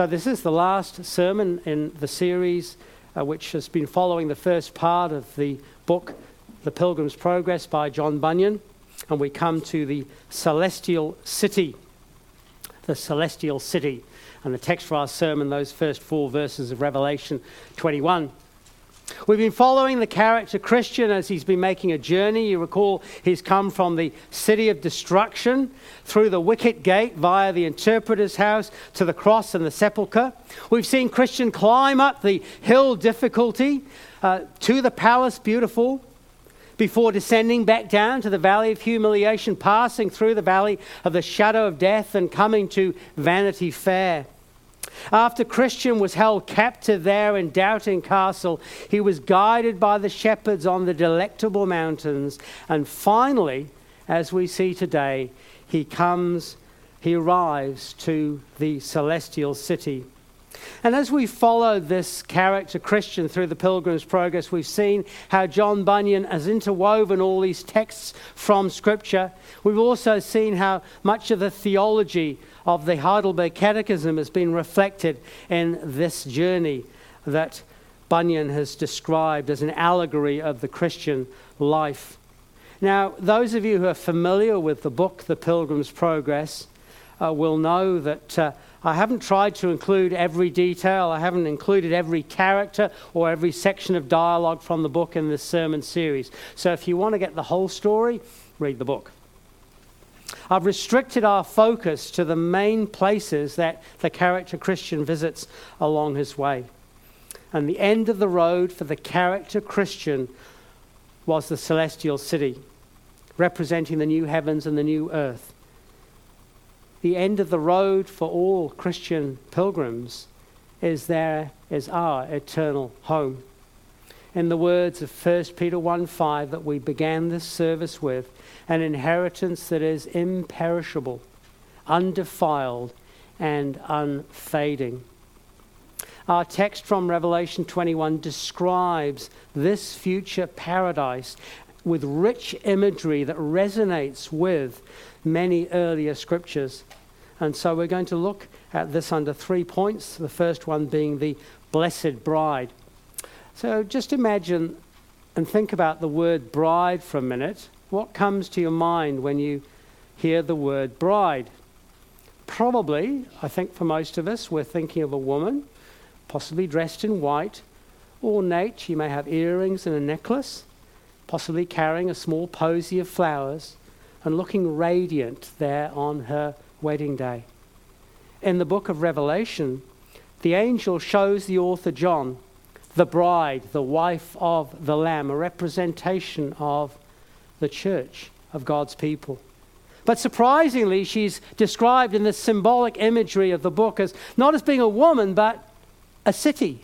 So this is the last sermon in the series which has been following the first part of the book, The Pilgrim's Progress by John Bunyan. And we come to the celestial city. The celestial city. And the text for our sermon, those first 4 verses of Revelation 21. We've been following the character Christian as he's been making a journey. You recall he's come from the city of destruction through the wicket gate via the interpreter's house to the cross and the sepulchre. We've seen Christian climb up the hill difficulty to the palace beautiful before descending back down to the valley of humiliation, passing through the valley of the shadow of death and coming to Vanity Fair. After Christian was held captive there in Doubting Castle, he was guided by the shepherds on the Delectable Mountains. And finally, as we see today, he arrives to the celestial city. And as we follow this character Christian through the Pilgrim's Progress, we've seen how John Bunyan has interwoven all these texts from Scripture. We've also seen how much of the theology of the Heidelberg Catechism has been reflected in this journey that Bunyan has described as an allegory of the Christian life. Now, those of you who are familiar with the book, The Pilgrim's Progress, will know that I haven't tried to include every detail. I haven't included every character or every section of dialogue from the book in this sermon series. So if you want to get the whole story, read the book. I've restricted our focus to the main places that the character Christian visits along his way. And the end of the road for the character Christian was the celestial city, representing the new heavens and the new earth. The end of the road for all Christian pilgrims is our eternal home. In the words of 1 Peter 1:5 that we began this service with, an inheritance that is imperishable, undefiled, and unfading. Our text from Revelation 21 describes this future paradise with rich imagery that resonates with many earlier scriptures. And so we're going to look at this under 3 points, the first one being the blessed bride. So just imagine and think about the word bride for a minute. What comes to your mind when you hear the word bride? Probably, I think for most of us, we're thinking of a woman, possibly dressed in white, ornate. She may have earrings and a necklace, possibly carrying a small posy of flowers and looking radiant there on her wedding day. In the book of Revelation, the angel shows the author John the bride, the wife of the Lamb, a representation of the church of God's people. But surprisingly, she's described in the symbolic imagery of the book as not as being a woman, but a city,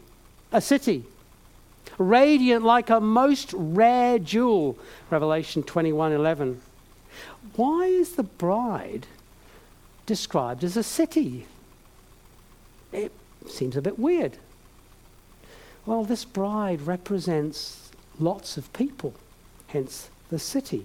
radiant like a most rare jewel, Revelation 21:11. Why is the bride described as a city? It seems a bit weird. Well, this bride represents lots of people, hence the city.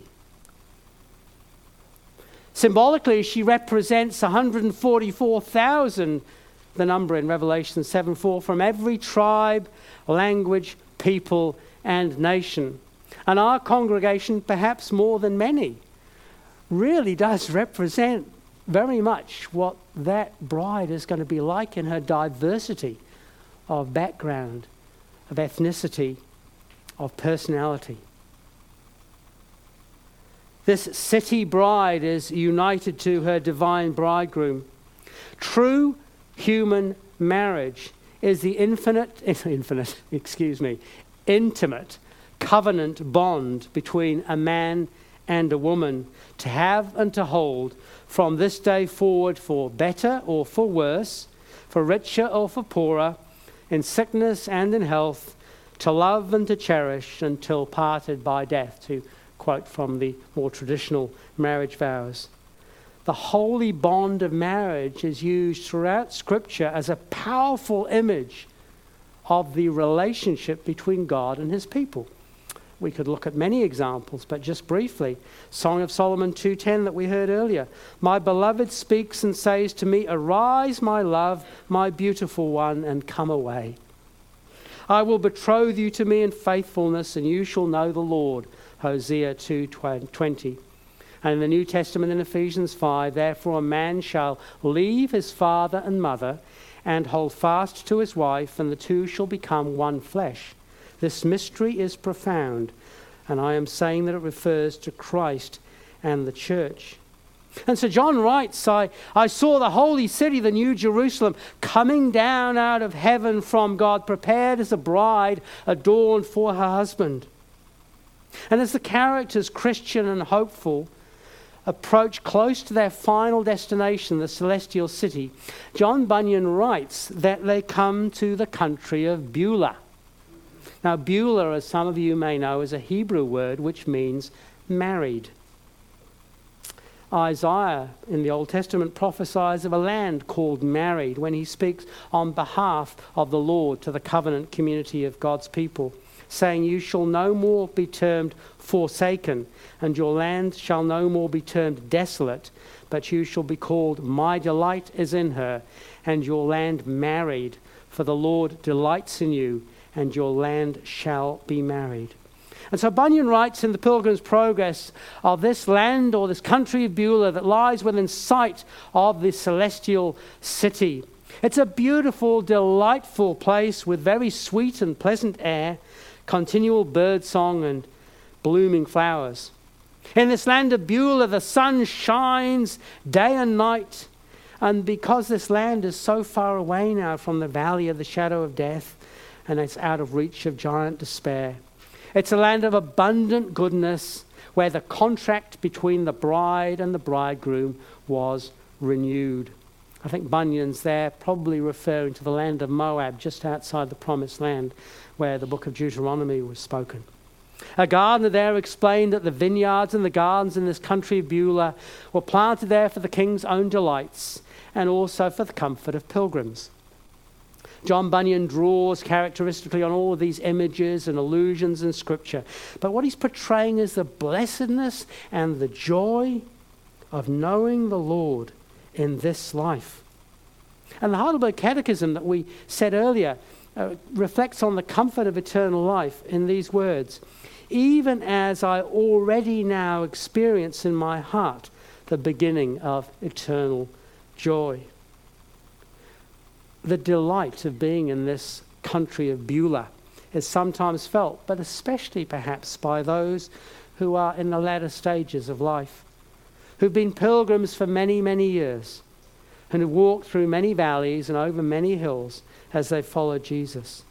Symbolically, she represents 144,000, the number in Revelation 7:4, from every tribe, language, people, and nation. And our congregation, perhaps more than many, really does represent very much what that bride is going to be like in her diversity of background, of ethnicity, of personality. This city bride is united to her divine bridegroom. True human marriage is the intimate covenant bond between a man and a woman to have and to hold from this day forward, for better or for worse, for richer or for poorer, in sickness and in health, to love and to cherish until parted by death, to quote from the more traditional marriage vows. The holy bond of marriage is used throughout Scripture as a powerful image of the relationship between God and his people. We could look at many examples, but just briefly. Song of Solomon 2:10 that we heard earlier. My beloved speaks and says to me, arise, my love, my beautiful one, and come away. I will betroth you to me in faithfulness, and you shall know the Lord. Hosea 2:20. And in the New Testament in Ephesians 5, therefore a man shall leave his father and mother and hold fast to his wife, and the two shall become one flesh. This mystery is profound, and I am saying that it refers to Christ and the church. And so John writes, I saw the holy city, the New Jerusalem, coming down out of heaven from God, prepared as a bride adorned for her husband. And as the characters, Christian and hopeful, approach close to their final destination, the celestial city, John Bunyan writes that they come to the country of Beulah. Now, Beulah, as some of you may know, is a Hebrew word which means married. Isaiah in the Old Testament prophesies of a land called married when he speaks on behalf of the Lord to the covenant community of God's people, saying, you shall no more be termed forsaken, and your land shall no more be termed desolate, but you shall be called, my delight is in her, and your land married, for the Lord delights in you, and your land shall be married. And so Bunyan writes in the Pilgrim's Progress of this land or this country of Beulah that lies within sight of the celestial city. It's a beautiful, delightful place with very sweet and pleasant air, continual bird song and blooming flowers. In this land of Beulah, the sun shines day and night. And because this land is so far away now from the valley of the shadow of death, and it's out of reach of giant despair, it's a land of abundant goodness where the contract between the bride and the bridegroom was renewed. I think Bunyan's there probably referring to the land of Moab, just outside the promised land where the book of Deuteronomy was spoken. A gardener there explained that the vineyards and the gardens in this country of Beulah were planted there for the king's own delights and also for the comfort of pilgrims. John Bunyan draws characteristically on all of these images and allusions in Scripture. But what he's portraying is the blessedness and the joy of knowing the Lord in this life. And the Heidelberg Catechism that we said earlier reflects on the comfort of eternal life in these words. Even as I already now experience in my heart the beginning of eternal joy. The delight of being in this country of Beulah is sometimes felt, but especially perhaps by those who are in the latter stages of life, who've been pilgrims for many, many years, and have walked through many valleys and over many hills as they follow Jesus.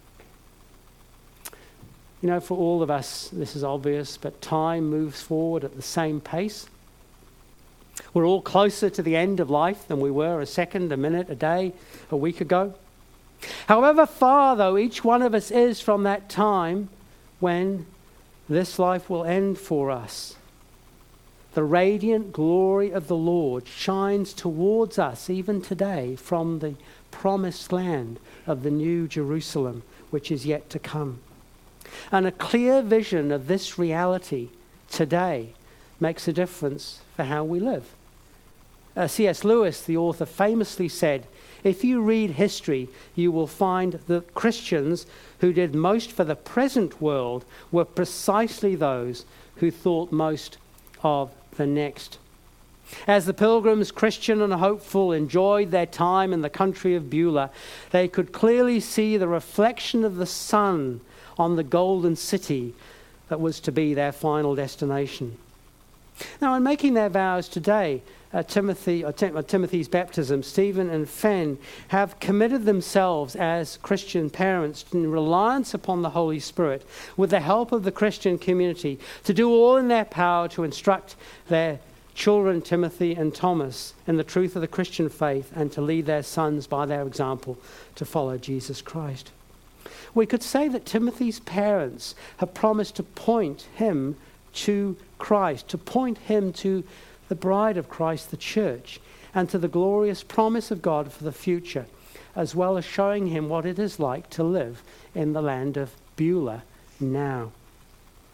You know, for all of us, this is obvious, but time moves forward at the same pace. We're all closer to the end of life than we were a second, a minute, a day, a week ago. However far, though, each one of us is from that time when this life will end for us, the radiant glory of the Lord shines towards us even today from the promised land of the New Jerusalem, which is yet to come. And a clear vision of this reality today makes a difference for how we live. C.S. Lewis, the author, famously said, if you read history, you will find that Christians who did most for the present world were precisely those who thought most of the next. As the pilgrims, Christian and hopeful, enjoyed their time in the country of Beulah, they could clearly see the reflection of the sun on the golden city that was to be their final destination. Now, in making their vows today, Timothy's baptism, Stephen and Fen have committed themselves as Christian parents in reliance upon the Holy Spirit, with the help of the Christian community, to do all in their power to instruct their children, Timothy and Thomas, in the truth of the Christian faith, and to lead their sons by their example to follow Jesus Christ. We could say that Timothy's parents have promised to point him to Christ, to point him to the bride of Christ, the church, and to the glorious promise of God for the future, as well as showing him what it is like to live in the land of Beulah now.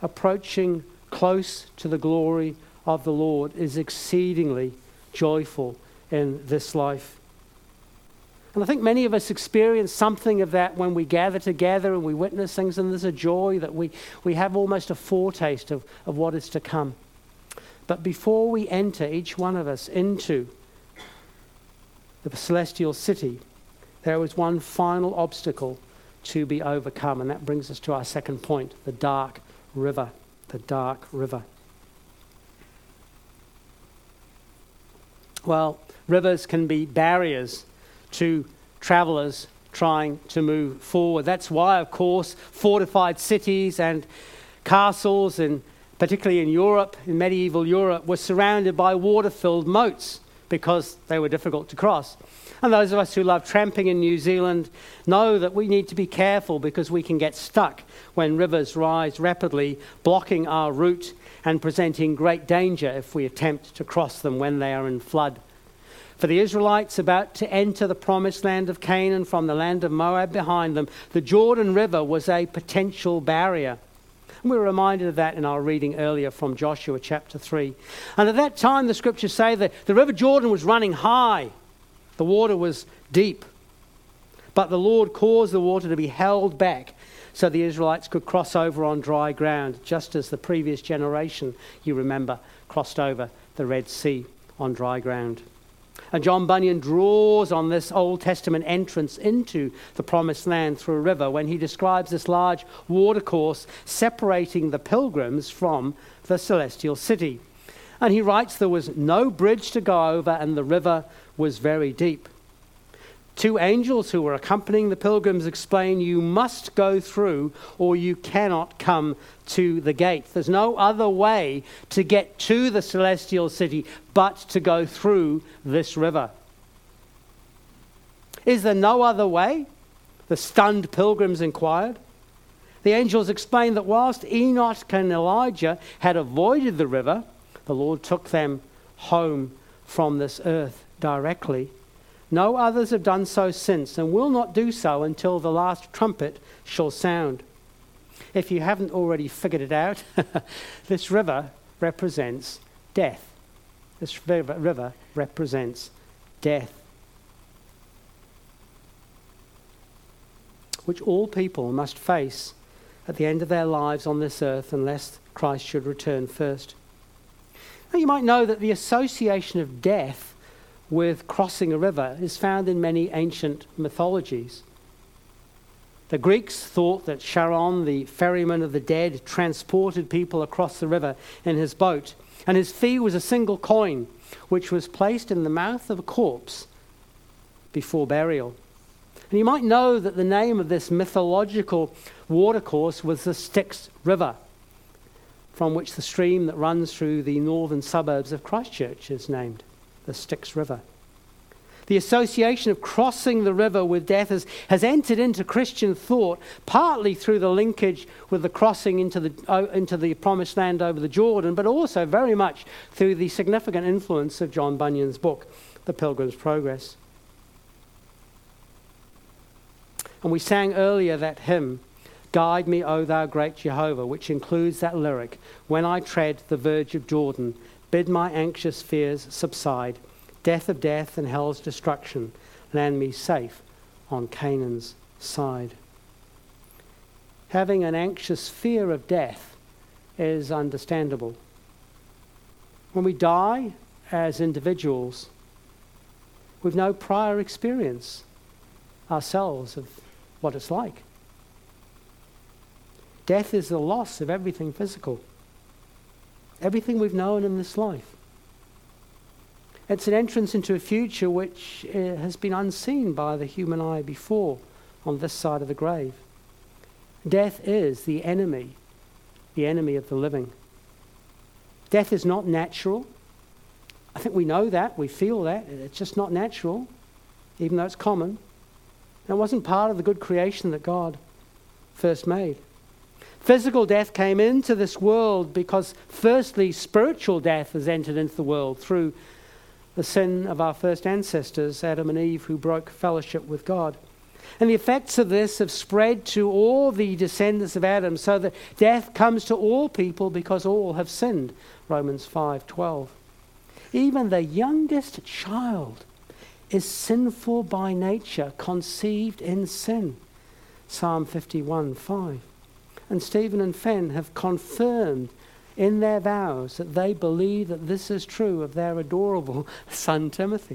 approaching close to the glory of the Lord is exceedingly joyful in this life. And I think many of us experience something of that when we gather together and we witness things, and there's a joy that we have almost a foretaste of what is to come. But before we enter, each one of us, into the celestial city, there is one final obstacle to be overcome. And that brings us to our second point, the dark river. The dark river. Well, rivers can be barriers to travelers trying to move forward. That's why, of course, fortified cities and castles, and particularly in Europe, in medieval Europe, were surrounded by water-filled moats because they were difficult to cross. And those of us who love tramping in New Zealand know that we need to be careful because we can get stuck when rivers rise rapidly, blocking our route and presenting great danger if we attempt to cross them when they are in flood. For the Israelites about to enter the promised land of Canaan from the land of Moab behind them, the Jordan River was a potential barrier. And we were reminded of that in our reading earlier from Joshua chapter 3. And at that time, the scriptures say that the River Jordan was running high. The water was deep. But the Lord caused the water to be held back so the Israelites could cross over on dry ground, just as the previous generation, you remember, crossed over the Red Sea on dry ground. And John Bunyan draws on this Old Testament entrance into the promised land through a river when he describes this large watercourse separating the pilgrims from the celestial city. And he writes there was no bridge to go over and the river was very deep. Two angels who were accompanying the pilgrims explain, you must go through or you cannot come to the gate. There's no other way to get to the celestial city but to go through this river. Is there no other way? The stunned pilgrims inquired. The angels explained that whilst Enoch and Elijah had avoided the river, the Lord took them home from this earth directly. No others have done so since and will not do so until the last trumpet shall sound. If you haven't already figured it out, this river represents death. This river represents death, which all people must face at the end of their lives on this earth unless Christ should return first. Now, you might know that the association of death with crossing a river is found in many ancient mythologies. The Greeks thought that Charon, the ferryman of the dead, transported people across the river in his boat, and his fee was a single coin, which was placed in the mouth of a corpse before burial. And you might know that the name of this mythological watercourse was the Styx River, from which the stream that runs through the northern suburbs of Christchurch is named, the Styx River. The association of crossing the river with death has entered into Christian thought, partly through the linkage with the crossing into the promised land over the Jordan, but also very much through the significant influence of John Bunyan's book, The Pilgrim's Progress. And we sang earlier that hymn, Guide Me, O Thou Great Jehovah, which includes that lyric, when I tread the verge of Jordan, bid my anxious fears subside. Death of death and hell's destruction, land me safe on Canaan's side. Having an anxious fear of death is understandable. When we die as individuals, we've no prior experience ourselves of what it's like. Death is the loss of everything physical, everything we've known in this life. It's an entrance into a future which has been unseen by the human eye before on this side of the grave. Death is the enemy of the living. Death is not natural. I think we know that, we feel that. It's just not natural, even though it's common. And it wasn't part of the good creation that God first made. Physical death came into this world because, firstly, spiritual death has entered into the world through the sin of our first ancestors, Adam and Eve, who broke fellowship with God. And the effects of this have spread to all the descendants of Adam, so that death comes to all people because all have sinned. Romans 5:12. Even the youngest child is sinful by nature, conceived in sin. Psalm 51:5. And Stephen and Fen have confirmed in their vows that they believe that this is true of their adorable son Timothy.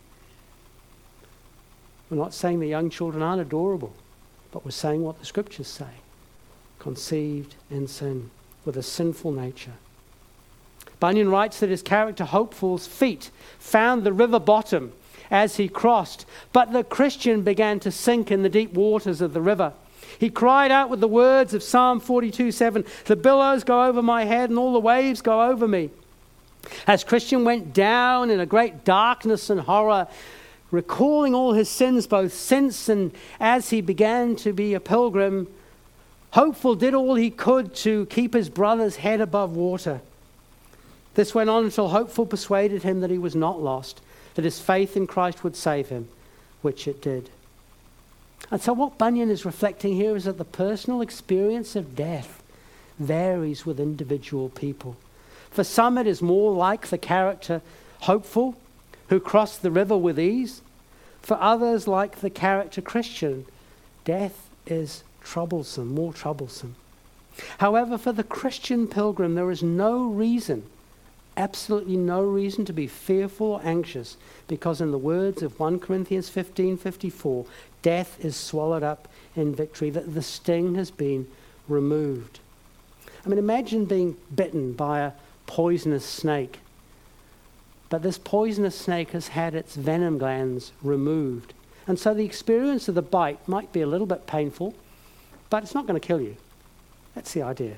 We're not saying the young children aren't adorable, but we're saying what the scriptures say. Conceived in sin, with a sinful nature. Bunyan writes that his character Hopeful's feet found the river bottom as he crossed, but the Christian began to sink in the deep waters of the river. He cried out with the words of Psalm 42:7, "The billows go over my head and all the waves go over me." As Christian went down in a great darkness and horror, recalling all his sins both since and as he began to be a pilgrim, Hopeful did all he could to keep his brother's head above water. This went on until Hopeful persuaded him that he was not lost, that his faith in Christ would save him, which it did. And so what Bunyan is reflecting here is that the personal experience of death varies with individual people. For some it is more like the character Hopeful, who crossed the river with ease. For others, like the character Christian, death is troublesome, more troublesome. However, for the Christian pilgrim, there is no reason, absolutely no reason to be fearful or anxious, because in the words of 1 Corinthians 15:54, death is swallowed up in victory, that the sting has been removed. I mean, imagine being bitten by a poisonous snake. But this poisonous snake has had its venom glands removed. And so the experience of the bite might be a little bit painful, but it's not going to kill you. That's the idea.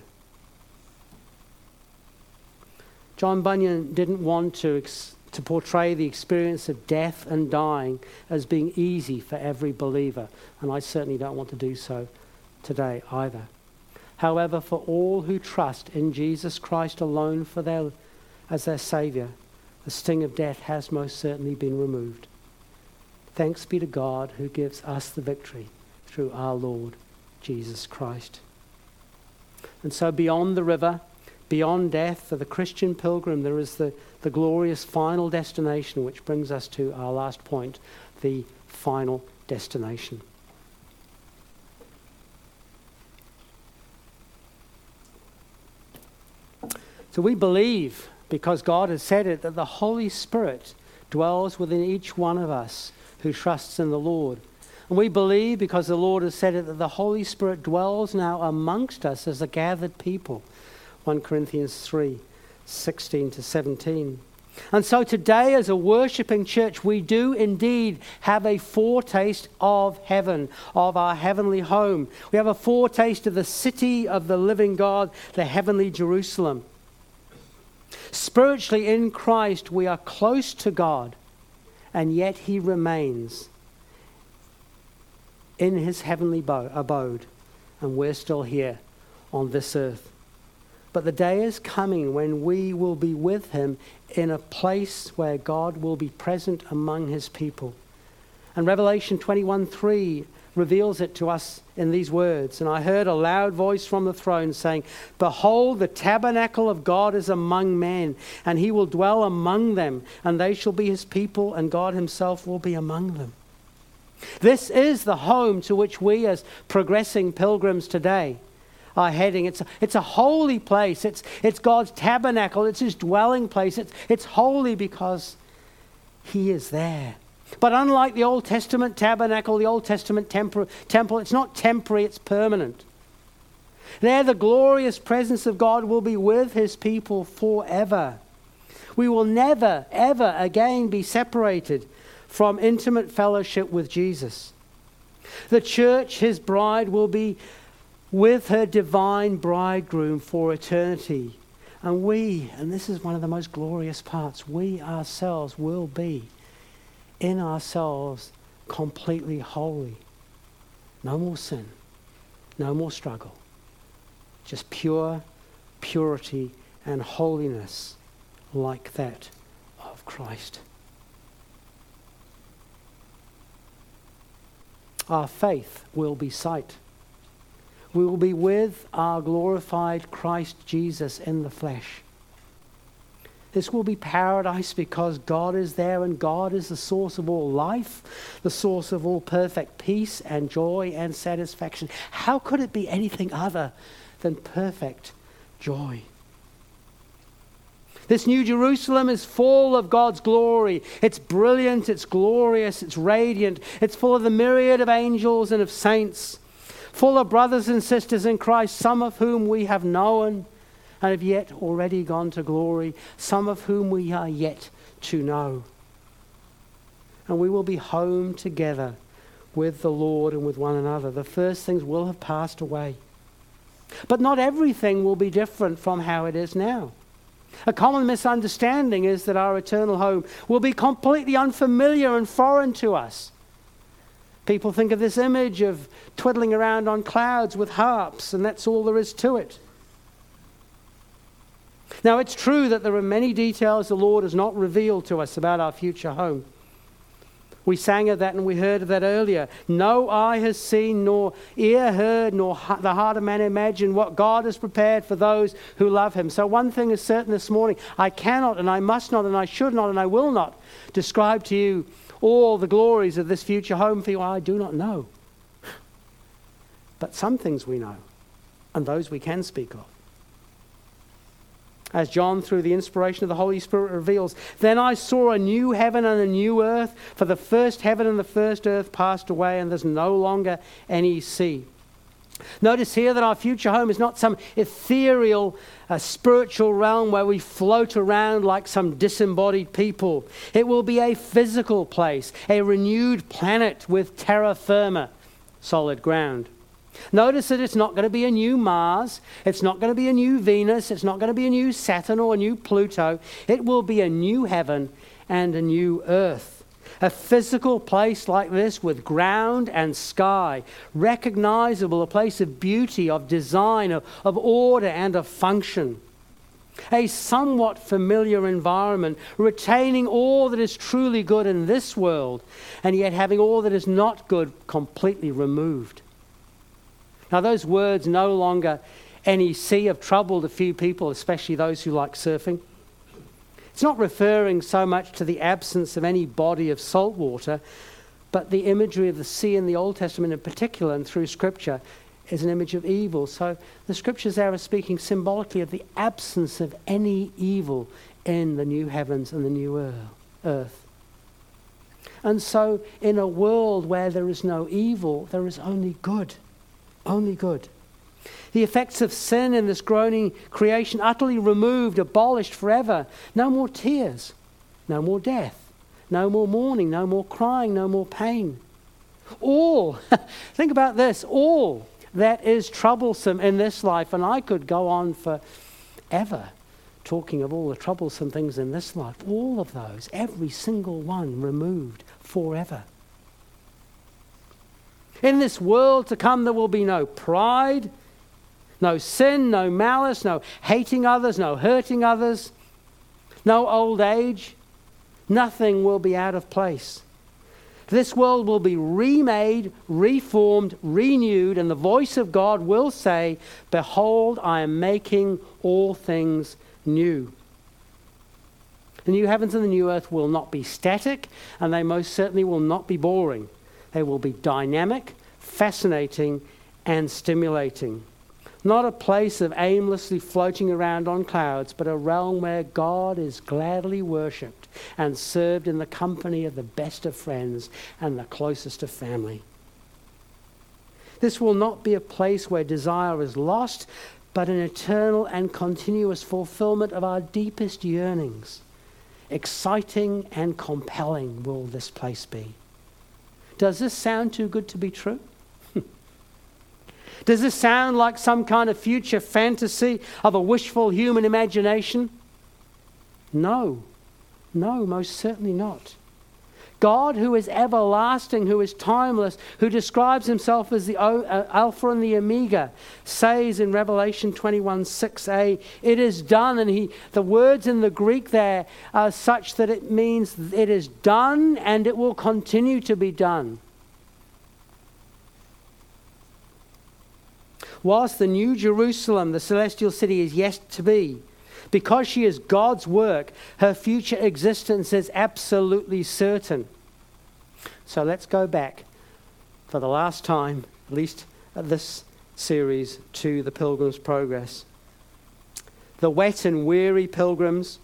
John Bunyan didn't want to portray the experience of death and dying as being easy for every believer, and I certainly don't want to do so today either. However, for all who trust in Jesus Christ alone as their Saviour, the sting of death has most certainly been removed. Thanks be to God who gives us the victory through our Lord Jesus Christ. And so beyond the river, beyond death, for the Christian pilgrim, there is the glorious final destination, which brings us to our last point, the final destination. So we believe, because God has said it, that the Holy Spirit dwells within each one of us who trusts in the Lord. And we believe, because the Lord has said it, that the Holy Spirit dwells now amongst us as a gathered people. 1 Corinthians 3:16-17. And so today, as a worshipping church, we do indeed have a foretaste of heaven, of our heavenly home. We have a foretaste of the city of the living God, the heavenly Jerusalem. Spiritually in Christ, we are close to God, and yet He remains in His heavenly abode, and we're still here on this earth. But the day is coming when we will be with Him in a place where God will be present among His people. And Revelation 21:3 reveals it to us in these words. And I heard a loud voice from the throne saying, "Behold, the tabernacle of God is among men, and He will dwell among them, and they shall be His people, and God Himself will be among them." This is the home to which we as progressing pilgrims today are heading. It's a holy place. It's God's tabernacle. It's His dwelling place. It's holy because He is there. But unlike the Old Testament tabernacle, the Old Testament temple, it's not temporary, it's permanent. There the glorious presence of God will be with His people forever. We will never, ever again be separated from intimate fellowship with Jesus. The church, His bride, will be with her divine bridegroom for eternity. And we, and this is one of the most glorious parts, we ourselves will be in ourselves completely holy. No more sin, no more struggle. Just pure purity and holiness like that of Christ. Our faith will be sight. We will be with our glorified Christ Jesus in the flesh. This will be paradise because God is there, and God is the source of all life, the source of all perfect peace and joy and satisfaction. How could it be anything other than perfect joy? This new Jerusalem is full of God's glory. It's brilliant, it's glorious, it's radiant. It's full of the myriad of angels and of saints, full of brothers and sisters in Christ, some of whom we have known and have yet already gone to glory, some of whom we are yet to know. And we will be home together with the Lord and with one another. The first things will have passed away. But not everything will be different from how it is now. A common misunderstanding is that our eternal home will be completely unfamiliar and foreign to us. People think of this image of twiddling around on clouds with harps, and that's all there is to it. Now, it's true that there are many details the Lord has not revealed to us about our future home. We sang of that and we heard of that earlier. No eye has seen, nor ear heard, nor the heart of man imagined what God has prepared for those who love him. So one thing is certain this morning: I cannot and I must not and I should not and I will not describe to you all the glories of this future home for you. I do not know. But some things we know, and those we can speak of. As John, through the inspiration of the Holy Spirit, reveals, then I saw a new heaven and a new earth, for the first heaven and the first earth passed away, and there's no longer any sea. Notice here that our future home is not some ethereal, spiritual realm where we float around like some disembodied people. It will be a physical place, a renewed planet with terra firma, solid ground. Notice that it's not going to be a new Mars, it's not going to be a new Venus, it's not going to be a new Saturn or a new Pluto. It will be a new heaven and a new earth. A physical place like this with ground and sky, recognizable, a place of beauty, of design, of order and of function. A somewhat familiar environment, retaining all that is truly good in this world, and yet having all that is not good completely removed. Now, those words, no longer any sea, have troubled a few people, especially those who like surfing. It's not referring so much to the absence of any body of salt water, but the imagery of the sea in the Old Testament in particular and through Scripture is an image of evil. So the Scriptures there are speaking symbolically of the absence of any evil in the new heavens and the new earth. And so in a world where there is no evil, there is only good. Only good. The effects of sin in this groaning creation utterly removed, abolished forever. No more tears, no more death, no more mourning, no more crying, no more pain. All, think about this, all that is troublesome in this life, and I could go on forever talking of all the troublesome things in this life, all of those, every single one removed forever. In this world to come, there will be no pride, no sin, no malice, no hating others, no hurting others, no old age. Nothing will be out of place. This world will be remade, reformed, renewed, and the voice of God will say, "Behold, I am making all things new." The new heavens and the new earth will not be static, and they most certainly will not be boring. They will be dynamic, fascinating, and stimulating. Not a place of aimlessly floating around on clouds, but a realm where God is gladly worshipped and served in the company of the best of friends and the closest of family. This will not be a place where desire is lost, but an eternal and continuous fulfillment of our deepest yearnings. Exciting and compelling will this place be. Does this sound too good to be true? Does this sound like some kind of future fantasy of a wishful human imagination? No, most certainly not. God, who is everlasting, who is timeless, who describes himself as the Alpha and the Omega, says in Revelation 21:6a, "It is done," and the words in the Greek there are such that it means it is done and it will continue to be done. Whilst the New Jerusalem, the celestial city, is yet to be, because she is God's work, her future existence is absolutely certain. So let's go back for the last time, at least at this series, to the Pilgrim's Progress. The wet and weary pilgrims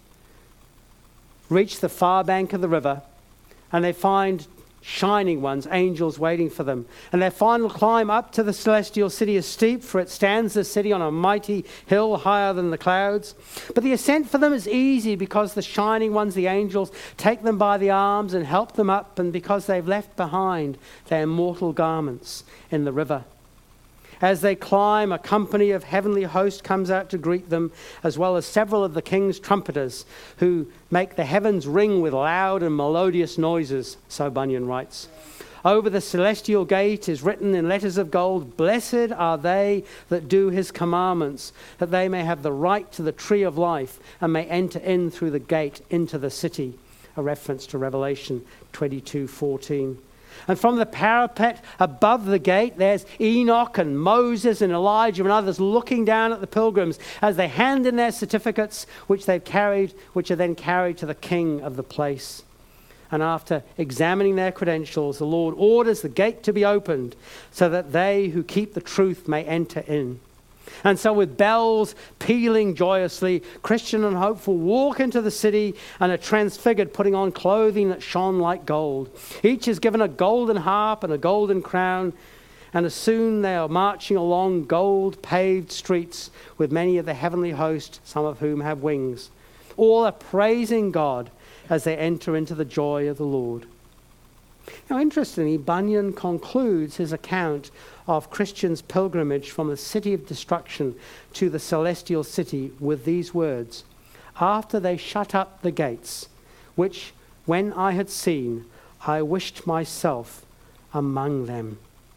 reach the far bank of the river, and they find shining ones, angels waiting for them. And their final climb up to the celestial city is steep, for it stands the city on a mighty hill higher than the clouds. But the ascent for them is easy because the shining ones, the angels, take them by the arms and help them up, and because they've left behind their mortal garments in the river. As they climb, a company of heavenly hosts comes out to greet them, as well as several of the king's trumpeters who make the heavens ring with loud and melodious noises, so Bunyan writes. Over the celestial gate is written in letters of gold, "Blessed are they that do his commandments, that they may have the right to the tree of life and may enter in through the gate into the city." A reference to Revelation 22:14. And from the parapet above the gate, there's Enoch and Moses and Elijah and others looking down at the pilgrims as they hand in their certificates, which are then carried to the king of the place. And after examining their credentials, the Lord orders the gate to be opened so that they who keep the truth may enter in. And so with bells pealing joyously, Christian and hopeful walk into the city and are transfigured, putting on clothing that shone like gold. Each is given a golden harp and a golden crown, and as soon they are marching along gold-paved streets with many of the heavenly host, some of whom have wings. All are praising God as they enter into the joy of the Lord. Now, interestingly, Bunyan concludes his account of Christians' pilgrimage from the city of destruction to the celestial city with these words: "After they shut up the gates, which when I had seen, I wished myself among them."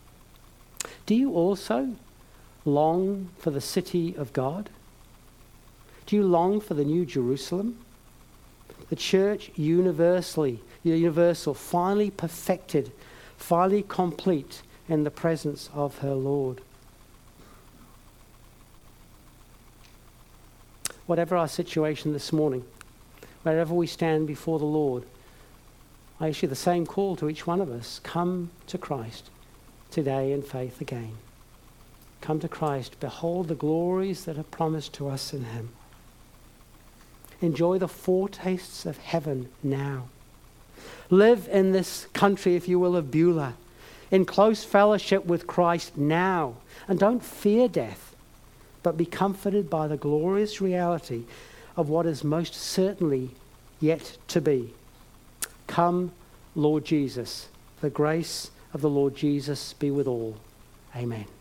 Do you also long for the city of God? Do you long for the New Jerusalem? The church universal, finally perfected, finally complete in the presence of her Lord. Whatever our situation this morning, wherever we stand before the Lord, I issue the same call to each one of us. Come to Christ today in faith again. Come to Christ. Behold the glories that are promised to us in him. Enjoy the foretastes of heaven now. Live in this country, if you will, of Beulah, in close fellowship with Christ now. And don't fear death, but be comforted by the glorious reality of what is most certainly yet to be. Come, Lord Jesus. The grace of the Lord Jesus be with all. Amen.